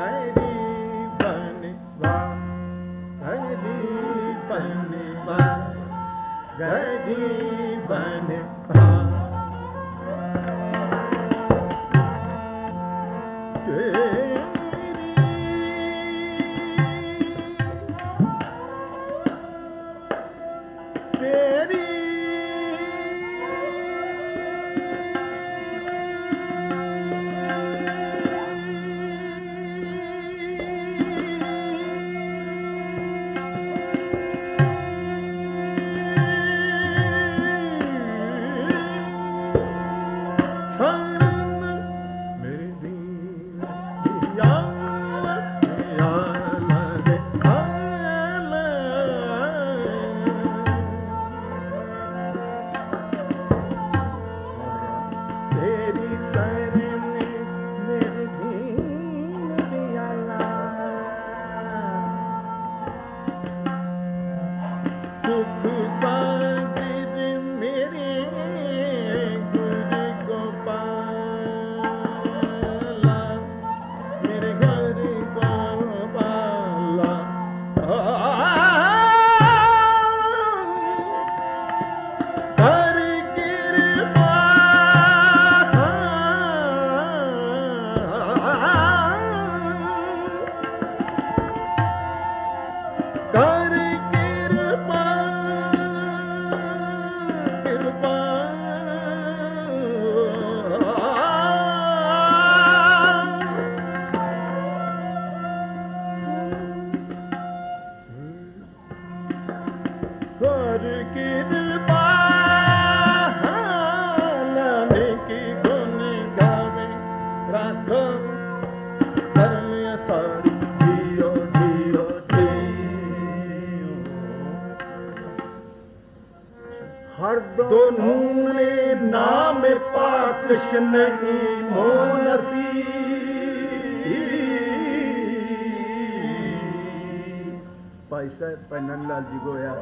नंदलाल जी गोया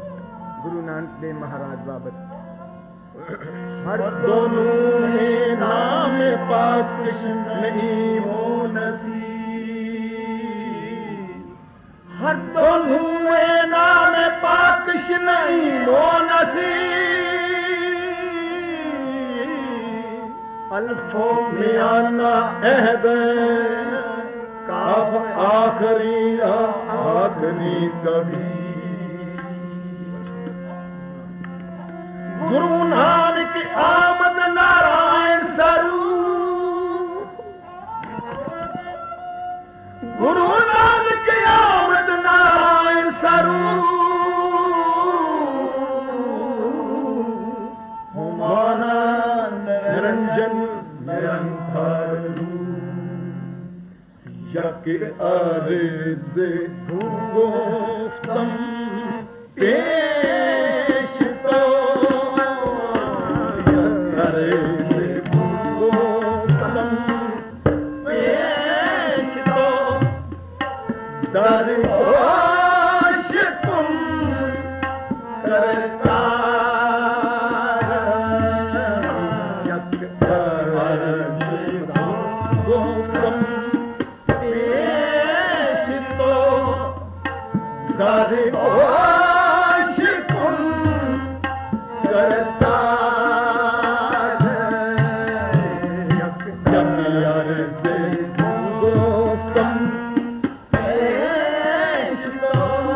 गुरु नानक देव महाराज बाबत हर दोनों में नाम पाक कृष्ण नहीं मोनसी, हर दोनों में नाम पाक कृष्ण नहीं मोनसी, अल्फों में आना अहद काफ आखरी आखरी कभी। गुरु नानक आमद नारायण स्वरूप, गुरु नानक आमद नारायण स्वरूप, हमारा निरंजन निरंतर यक अर्ज़ गुफ्तम पेश तो अर्ज़ गुफ्तम पेश तो दरगोश तुम करता यक अर्ज़ गुफ्तम दरगोश कुन करता यक अर्ज़ गुफ्तम पेश तो।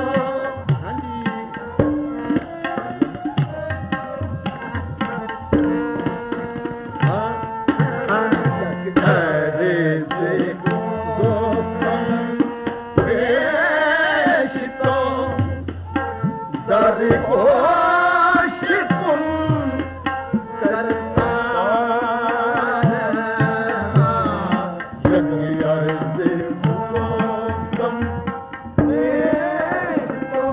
दरगोश कुन करता यक अर्ज़ गुफ्तम पेश तो।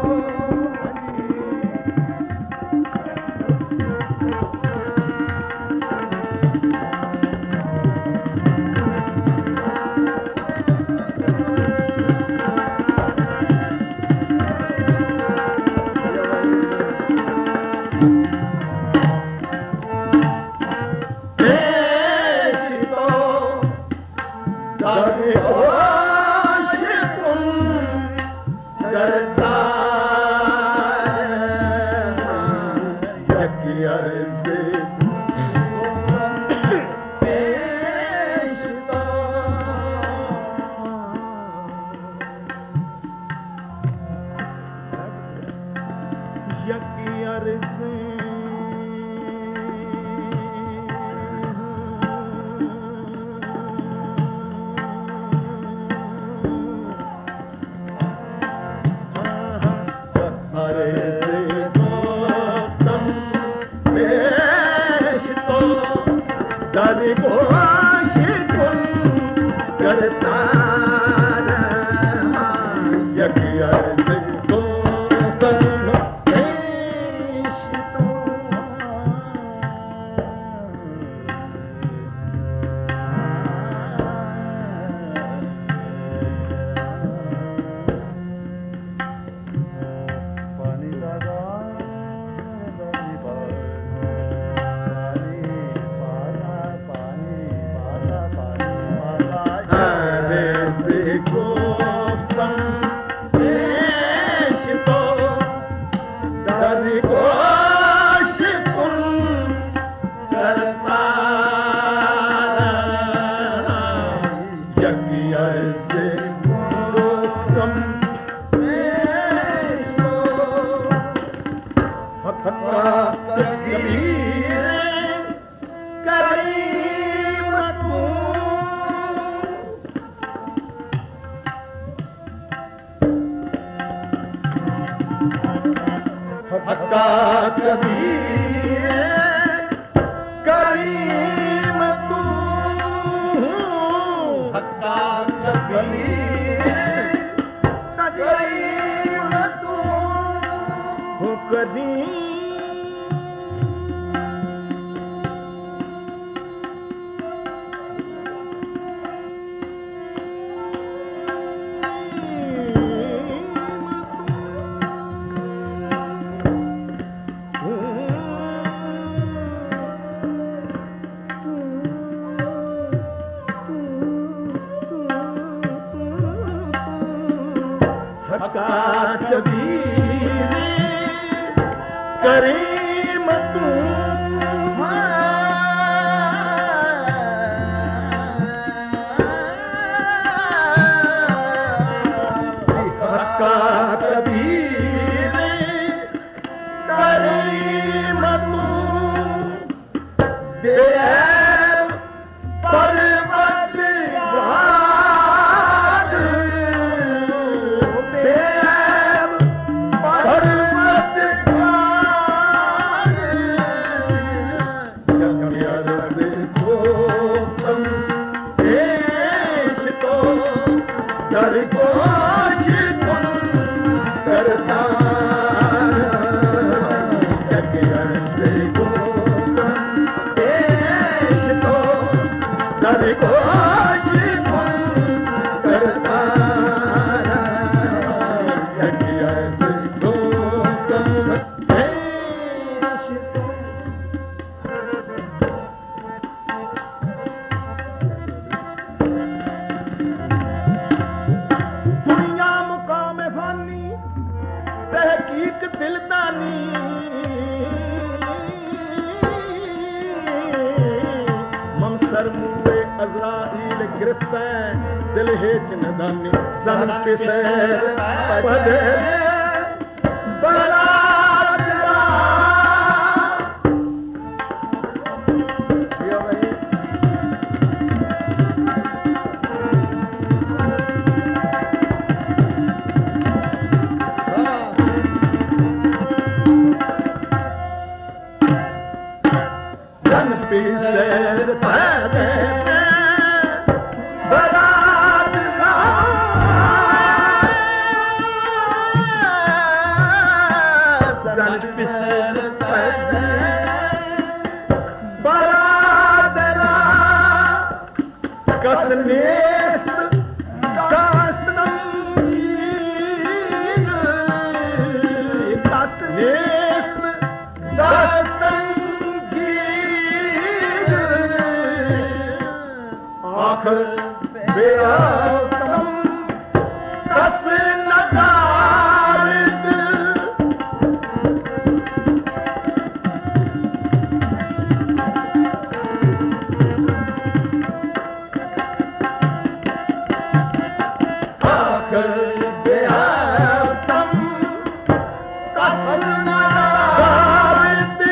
दर गोश कुन करता रहा यज्ञ अर्ज को कर्म देश तो हक्का कबीर करीम तू हक्का कबीर करीम तू हो करीम कबीर करीम तू हक्का कबीर करीम तू बेऐब परवरदिगार बेऐब परवरदिगार यज्ञ अर्ज को तुम देश तो दर गोश कुन करता यज्ञ अर्ज को तुम देश तो दर गोश कुन करता यज्ञ अर्ज को तुम देश तो दुनिया मुकाम फानी तहकीक दिलदानी ममसर मुए अज़राइल गिरफ्तार दिल हेच नदानी जन पिसैर पदे बरादरा जन पिसैर पदे बरादरा जन पिसैर पदे बरादरा कसनेस्त दास्तनगीर कसनेस्त दास्तनगीर आखिर बेआतम कस नदारद आखिर बेआतम कस नदारद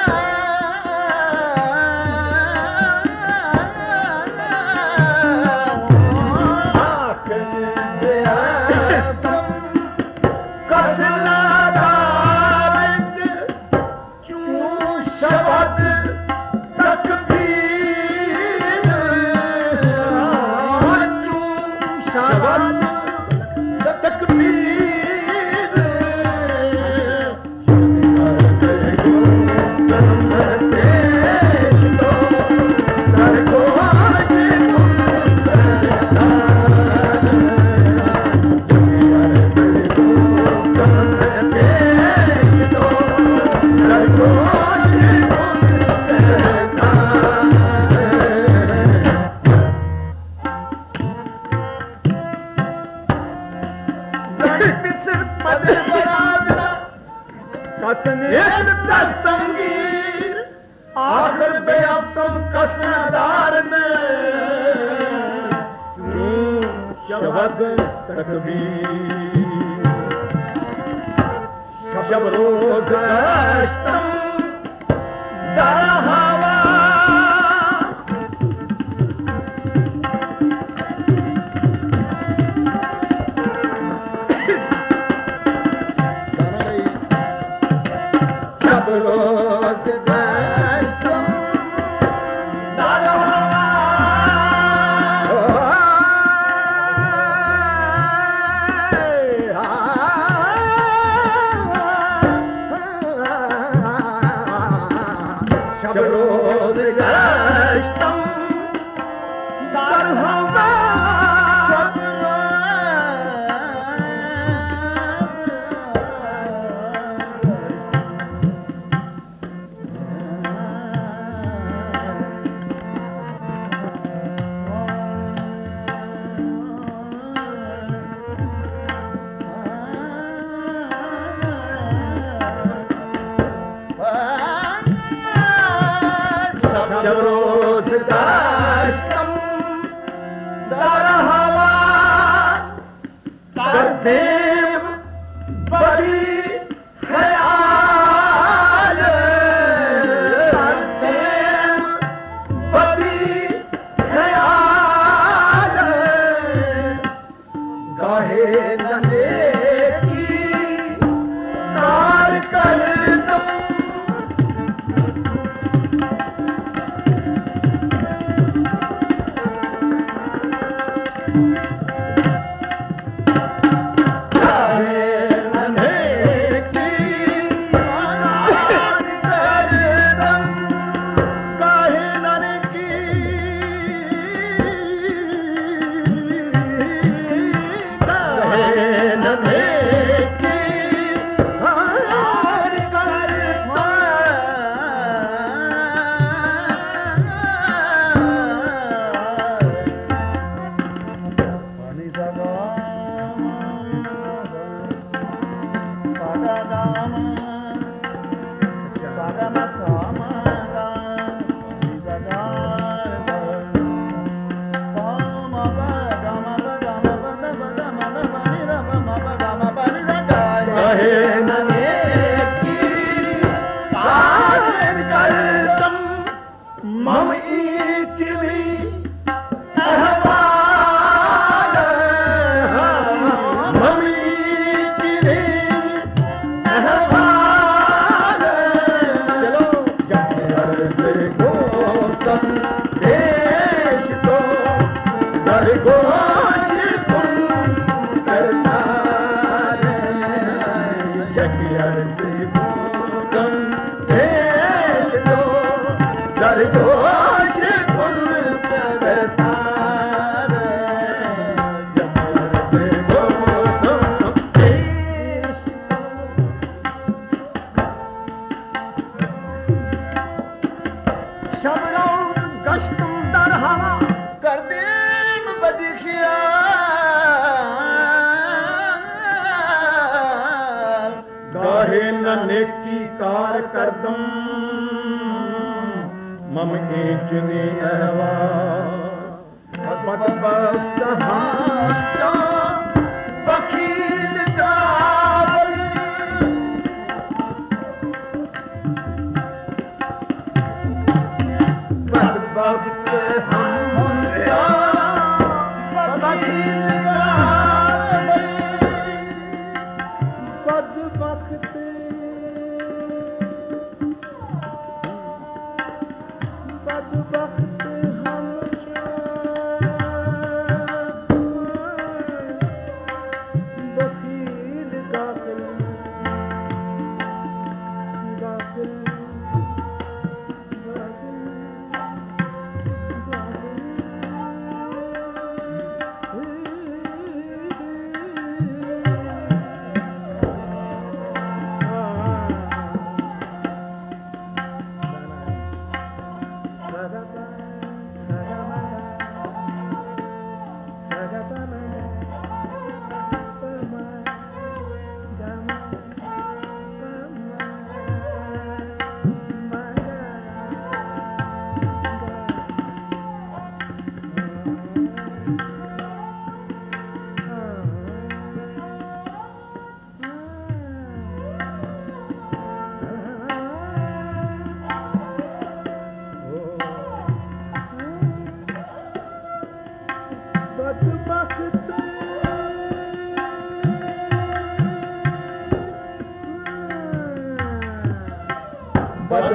आखिर बेआतम कस नदारद चूं शबद तकबीर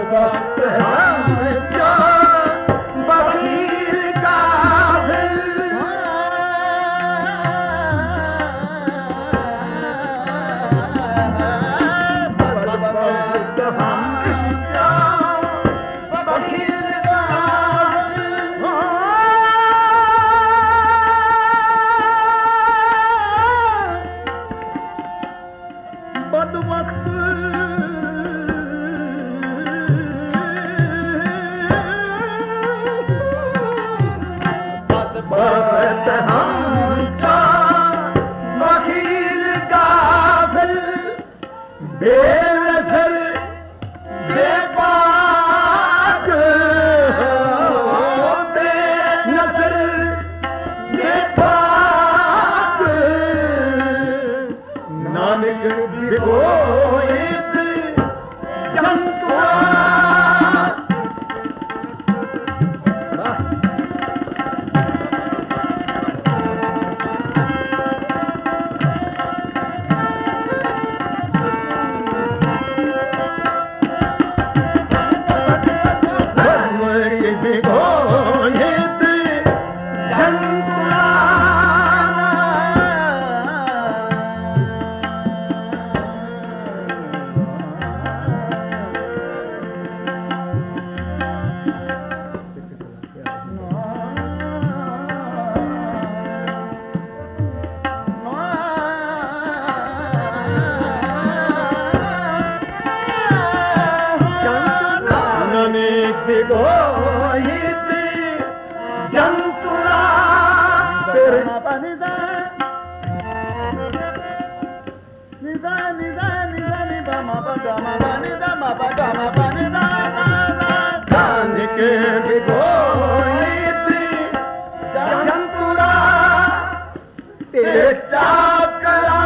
वक्त हम क्या बखील काफिल वक्त हम क्या बखील बद वक्त बद हम का बखील काफिल बेनज़र बेपाक बेनज़र बेपाक नानक बिगोइत जंतुआ धर्म के बिगोइत जंतुआ बिगोइत जंतुरा तेरे निदा निदा निदा निदा निदा मा गा मा निदा मा गा मा निदा कान के बिगोइत जंतुरा तेरे चाकरा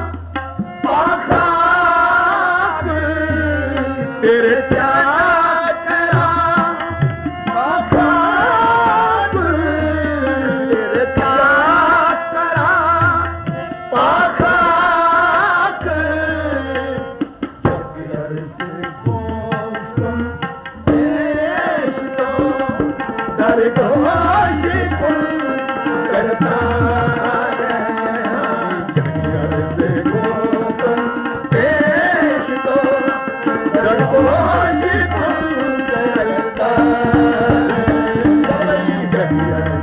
पाखाक तेरे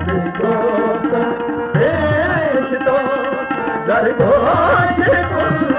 दरगोश